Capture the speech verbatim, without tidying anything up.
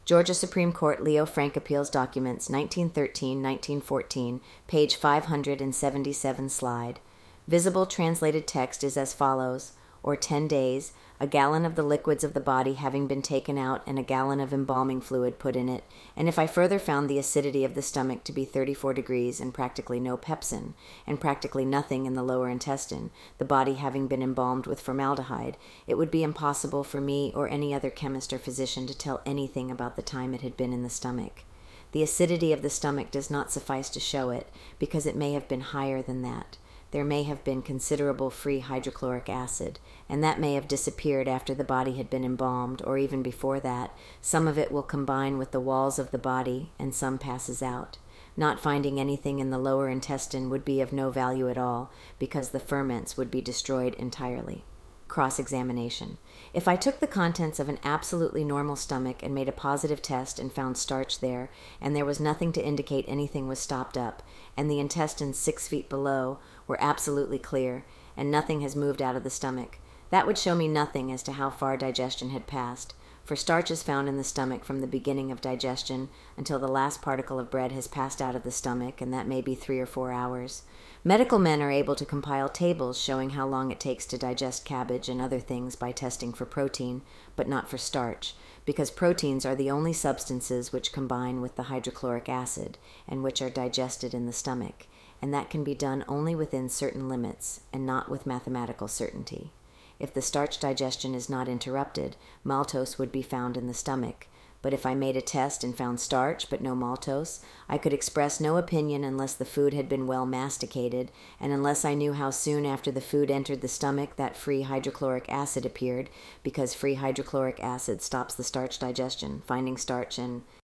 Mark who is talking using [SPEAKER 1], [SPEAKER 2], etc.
[SPEAKER 1] Georgia Supreme Court Leo Frank Appeals Documents, nineteen thirteen to nineteen fourteen, page five hundred seventy-seven slide. Visible translated text is as follows, or ten days, a gallon of the liquids of the body having been taken out and a gallon of embalming fluid put in it, and if I further found the acidity of the stomach to be thirty-four degrees and practically no pepsin, and practically nothing in the lower intestine, the body having been embalmed with formaldehyde, it would be impossible for me or any other chemist or physician to tell anything about the time it had been in the stomach. The acidity of the stomach does not suffice to show it, because it may have been higher than that. There may have been considerable free hydrochloric acid, and that may have disappeared after the body had been embalmed, or even before that. Some of it will combine with the walls of the body, and some passes out. Not finding anything in the lower intestine would be of no value at all, because the ferments would be destroyed entirely. Cross-examination. If I took the contents of an absolutely normal stomach and made a positive test and found starch there, and there was nothing to indicate anything was stopped up, and the intestines six feet below were absolutely clear, and nothing has moved out of the stomach, that would show me nothing as to how far digestion had passed, for starch is found in the stomach from the beginning of digestion until the last particle of bread has passed out of the stomach, and that may be three or four hours. Medical men are able to compile tables showing how long it takes to digest cabbage and other things by testing for protein, but not for starch, because proteins are the only substances which combine with the hydrochloric acid, and which are digested in the stomach, and that can be done only within certain limits, and not with mathematical certainty. If the starch digestion is not interrupted, maltose would be found in the stomach, but if I made a test and found starch but no maltose, I could express no opinion unless the food had been well masticated, and unless I knew how soon after the food entered the stomach that free hydrochloric acid appeared, because free hydrochloric acid stops the starch digestion, finding starch and